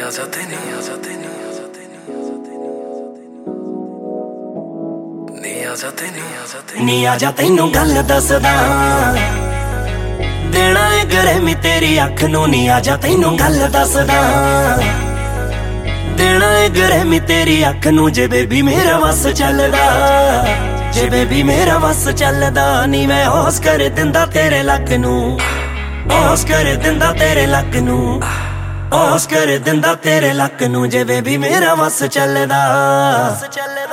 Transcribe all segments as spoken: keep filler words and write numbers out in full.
ਆਜ਼ਾਦੀ ਨਹੀਂ ਆਜ਼ਾਦੀ ਨਹੀਂ ਆਜ਼ਾਦੀ ਨਹੀਂ ਆਜ਼ਾਦੀ ਨਹੀਂ ਆਜ਼ਾਦੀ ਨੀ ਆਜਾ ਤੈਨੂੰ ਗੱਲ ਦੱਸਦਾ ਦੇਣਾ ਏ ਗਰਮੀ ਤੇਰੀ ਅੱਖ ਨੂੰ ਨੀ ਆਜਾ ਤੈਨੂੰ ਗੱਲ ਦੱਸਦਾ ਦੇਣਾ ਏ ਗਰਮੀ ਤੇਰੀ ਅੱਖ ਨੂੰ ਜੇ ਬੇਬੀ ਮੇਰਾ ਵਸ ਚੱਲਦਾ ਜੇ ਬੇਬੀ ਮੇਰਾ ਵਸ ਚੱਲਦਾ ਨੀ ਮੈਂ ਹੋਸ ਕਰ ਦਿੰਦਾ ਤੇਰੇ ਲੱਕ ਨੂੰ ਹੋਸ ਕਰ ਦਿੰਦਾ ਤੇਰੇ ਲੱਕ ਨੂੰ ਹੋਸ ਕਰ ਦਿੰਦਾ ਤੇਰੇ ਲੱਕ ਨੂੰ ਜੇ ਬੇਬੀ ਮੇਰਾ ਵਸ ਚੱਲਦਾ ਚੱਲਦਾ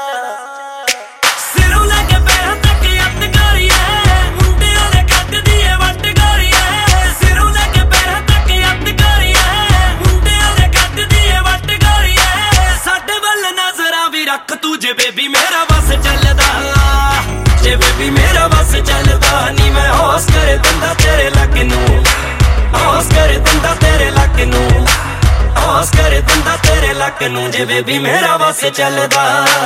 ਰੱਖ ਤੂੰ ਜੇ ਬੇਬੀ ਮੇਰਾ ਵਸ ਚੱਲਦਾ ਜੇ ਬੇਬੀ ਮੇਰਾ ਵਸ ਚੱਲਦਾ ਨੀ ਮੈਂ ਹੋਸ ਕਰ ਦਿੰਦਾ ਤੇਰੇ ਲੱਕ ਨੂੰ ਹੋਸ ਕਰ ਦਿੰਦਾ ਤੇਰੇ ਲੱਕ ਨੂੰ ਹੋਸ ਕਰ ਦਿੰਦਾ ਤੇਰੇ ਲੱਕ ਨੂੰ ਜੇ ਬੇਬੀ ਮੇਰਾ ਵਸ ਚੱਲਦਾ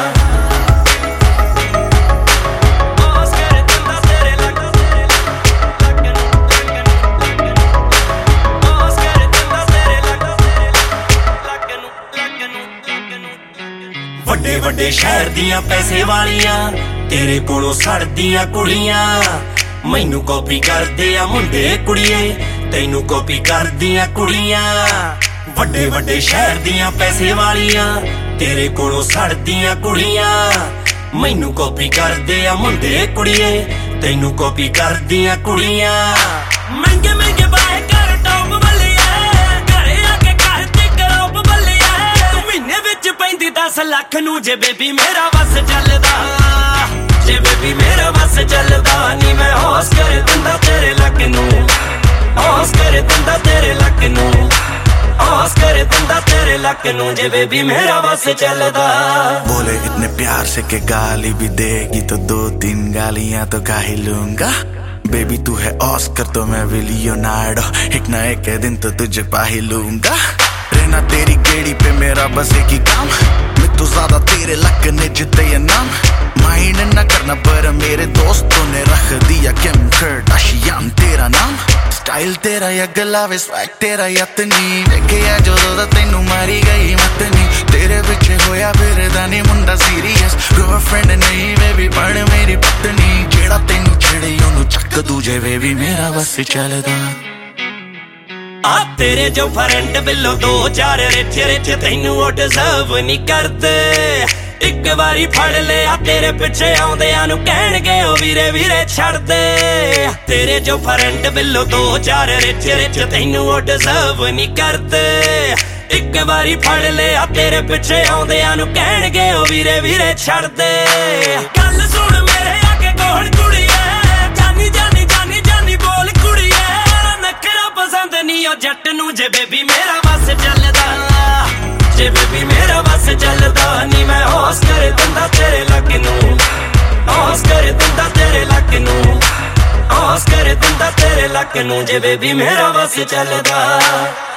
ਵੱਡੇ ਵੱਡੇ ਸ਼ਹਿਰ ਦੀਆਂ ਪੈਸੇ ਵਾਲੀਆਂ ਤੇਰੇ ਕੋਲੋਂ ਸੜਦੀਆਂ ਕੁੜੀਆਂ ਮੈਨੂੰ ਕਾਪੀ ਕਰਦੇ ਆ ਮੁੰਡੇ ਕੁੜੀਏ ਤੈਨੂੰ ਕਾਪੀ ਕਰਦੀਆਂ ਕੁੜੀਆਂ ਵੱਡੇ ਵੱਡੇ ਸ਼ਹਿਰ ਦੀਆਂ ਪੈਸੇ ਵਾਲੀਆਂ ਤੇਰੇ ਕੋਲੋਂ ਸੜਦੀਆਂ ਕੁੜੀਆਂ ਮੈਨੂੰ ਕਾਪੀ ਕਰਦੇ ਆ ਮੁੰਡੇ ਕੁੜੀਏ ਤੈਨੂੰ ਕਾਪੀ ਕਰਦੀਆਂ ਕੁੜੀਆਂ ਮਹਿੰਗੇ ਮਹਿੰਗੇ ਬਾਏ ਕਰ ਟੌਪ ਬੱਲੀਏ ਘਰੇ ਆ ਕੇ ਘਰ ਤੇ ਕਰੋਪ ਬੱਲੀਏ ਤੂੰ ਮਹੀਨੇ ਵਿੱਚ ਪੈਂਦੀ ਦਸ ਲੱਖ ਨੂੰ ਜੇ ਬੇਬੀ ਮੇਰਾ ਵਸ ਚੱਲਦਾ ਜੇ ਬੇਬੀ ਮੇਰਾ ਵਸ ਚੱਲਦਾ ਨੀ ਮੈਂ ਹੋਸ ਕਰ ਦਿੰਦਾ ਤੇਰੇ ਲੱਕ ਨੂੰ ਹੋਸ ਕਰ ਦਿੰਦਾ ਤੇਰੇ ਲੱਕ ਨੂੰ होश कर दिंदा तेरे लक नू जे बेबी मेरा बस चलदा बोले इतने प्यार से के गाली भी देगी तो दो तीन गालियां तो गा ही लूंगा बेबी तू है ऑस्कर तो मैं भी लियोनार्डो एक ना एक दिन तो तुझे पा ही लूंगा रहना तेरी गेड़ी पे मेरा बस एक ही काम मैं तो ज्यादा तेरे लक ने जिते ये नाम माइंड ना करना पर मेरे दोस्तों ने रख दिया किम कार्दाशियन तेरा नाम स्टाइल तेरा या गलावे स्वैग तेरा यतनी देखे या जो दा तेनू मारी गई मतनी तेरे पिछे होया फिरदा नी मुंडा सीरियस गर्लफ्रेंड नहीं बेबी बन मेरी पत्नी जेड़ा तेनू छेड़े ओनू चक दूजे बेबी मेरा बस चलदा आ तेरे जो फ्रेंड बिलो दो चार रिच रिच तैनू ओ डिजर्व नहीं करदे एक बारी फड़ लिया तेरे पिछे आउंदियां नू कहणगे ओ वीरे वीरे छड़ दे तेरे जो फ्रेंड बिलो दो चार रिच रिच तैनू ओ डिजर्व नहीं करदे एक बारी फड़ लिया तेरे पिछे आउंदियां नू कहणगे ओ वीरे वीरे छड़ दे गल सुन मेरे आके कोहण कुड़ीए जानी जानी जानी जानी बोल कुड़ीए नखरा पसंद नहीं ओ जट नू जे बेबी मेरा बस चलदा जे बेबी मेरा बस चलदा नी मैं होस कर दिंदा तेरे लक नू होस कर दिंदा तेरे लक नू होस कर दिंदा तेरे लक नू जे बेबी मेरा बस चलदा।